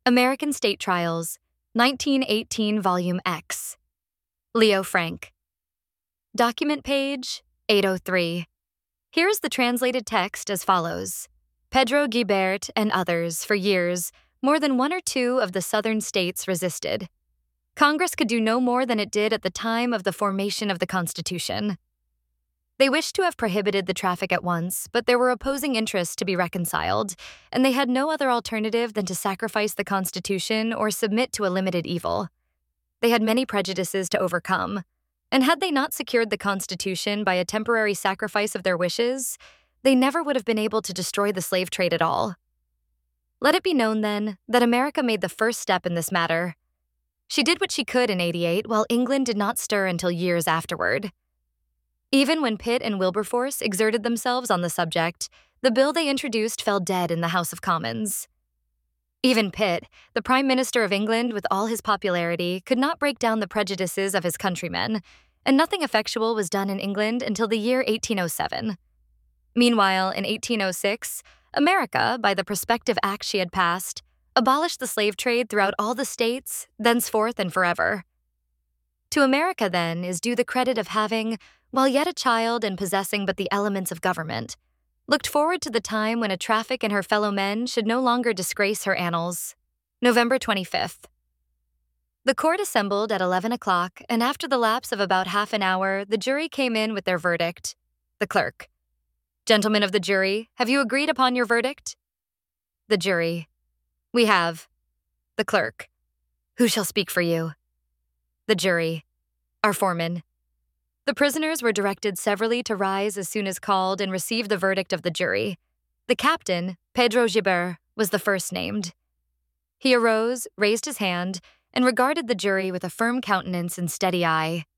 American State Trials, 1918 Volume X. Leo Frank. Document page 803. Here's the translated text as follows. Pedro Guibert and others, for years, more than one or two of the southern states resisted. Congress could do no more than it did at the time of the formation of the Constitution. They wished to have prohibited the traffic at once, but there were opposing interests to be reconciled, and they had no other alternative than to sacrifice the Constitution or submit to a limited evil. They had many prejudices to overcome, and had they not secured the Constitution by a temporary sacrifice of their wishes, they never would have been able to destroy the slave trade at all. Let it be known, then, that America made the first step in this matter. She did what she could in '88, while England did not stir until years afterward. Even when Pitt and Wilberforce exerted themselves on the subject, the bill they introduced fell dead in the House of Commons. Even Pitt, the Prime Minister of England with all his popularity, could not break down the prejudices of his countrymen, and nothing effectual was done in England until the year 1807. Meanwhile, in 1806, America, by the prospective act she had passed, abolished the slave trade throughout all the states, thenceforth and forever. To America, then, is due the credit of having, while yet a child and possessing but the elements of government, looked forward to the time when a traffic in her fellow men should no longer disgrace her annals. November 25th. The court assembled at 11 o'clock, and after the lapse of about half an hour, the jury came in with their verdict. The clerk. Gentlemen of the jury, have you agreed upon your verdict? The jury. We have. The clerk. Who shall speak for you? The jury. Our foreman. The prisoners were directed severally to rise as soon as called and receive the verdict of the jury. The captain, Pedro Guibert, was the first named. He arose, raised his hand, and regarded the jury with a firm countenance and steady eye.